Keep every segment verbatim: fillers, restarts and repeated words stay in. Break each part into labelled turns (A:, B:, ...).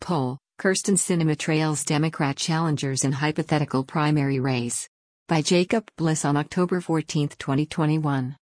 A: Poll, Kyrsten Sinema trails Democrat challengers in hypothetical primary race. By Jacob Bliss on October fourteenth, twenty twenty-one.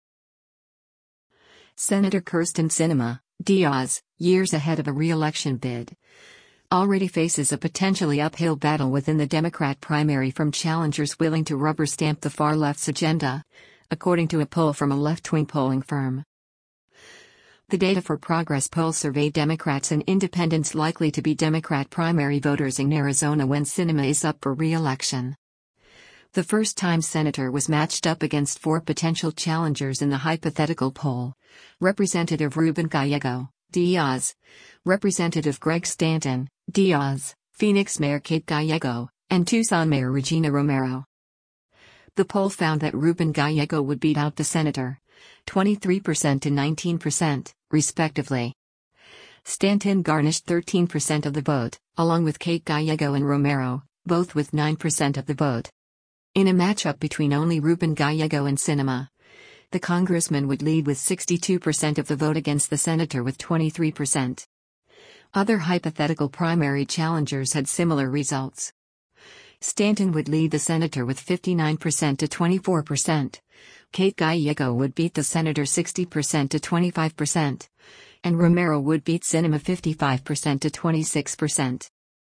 A: Senator Kyrsten Sinema, Diaz, years ahead of a re-election bid, already faces a potentially uphill battle within the Democrat primary from challengers willing to rubber-stamp the far left's agenda, according to a poll from a left-wing polling firm. The Data for Progress poll surveyed Democrats and independents likely to be Democrat primary voters in Arizona when Sinema is up for re-election. The first-time senator was matched up against four potential challengers in the hypothetical poll: Representative Ruben Gallego, Diaz; Representative Greg Stanton, Diaz; Phoenix Mayor Kate Gallego; and Tucson Mayor Regina Romero. The poll found that Ruben Gallego would beat out the senator, twenty-three percent to nineteen percent, respectively. Stanton garnished thirteen percent of the vote, along with Kate Gallego and Romero, both with nine percent of the vote. In a matchup between only Ruben Gallego and Sinema, the congressman would lead with sixty-two percent of the vote against the senator with twenty-three percent. Other hypothetical primary challengers had similar results. Stanton would lead the senator with fifty-nine percent to twenty-four percent. Kate Gallego would beat the senator sixty percent to twenty-five percent. And Romero would beat Sinema fifty-five percent to twenty-six percent.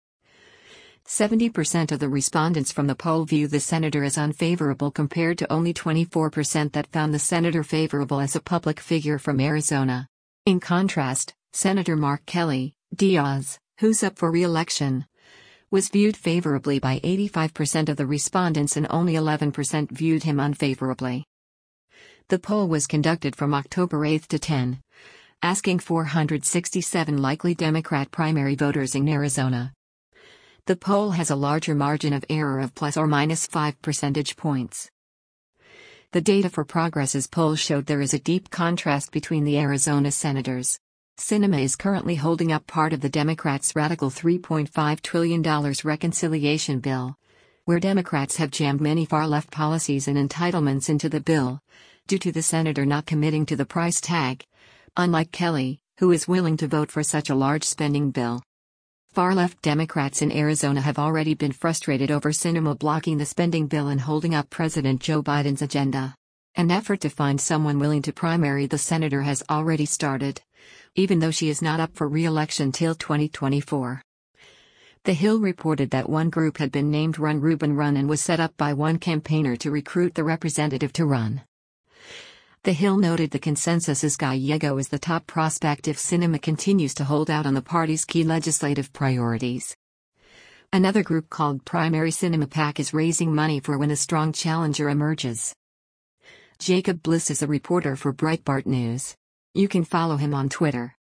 A: seventy percent of the respondents from the poll view the senator as unfavorable compared to only twenty-four percent that found the senator favorable as a public figure from Arizona. In contrast, Senator Mark Kelly, Diaz, who's up for re-election, was viewed favorably by eighty-five percent of the respondents and only eleven percent viewed him unfavorably. The poll was conducted from October eighth to tenth, asking four hundred sixty-seven likely Democrat primary voters in Arizona. The poll has a larger margin of error of plus or minus five percentage points. The Data for Progress's poll showed there is a deep contrast between the Arizona senators. Sinema is currently holding up part of the Democrats' radical three point five trillion dollars reconciliation bill, where Democrats have jammed many far-left policies and entitlements into the bill, due to the senator not committing to the price tag, unlike Kelly, who is willing to vote for such a large spending bill. Far-left Democrats in Arizona have already been frustrated over Sinema blocking the spending bill and holding up President Joe Biden's agenda. An effort to find someone willing to primary the senator has already started, even though she is not up for re-election till twenty twenty-four. The Hill reported that one group had been named Run Ruben Run and was set up by one campaigner to recruit the representative to run. The Hill noted the consensus is Gallego is the top prospect if Sinema continues to hold out on the party's key legislative priorities. Another group called Primary Sinema PAC is raising money for when a strong challenger emerges. Jacob Bliss is a reporter for Breitbart News. You can follow him on Twitter.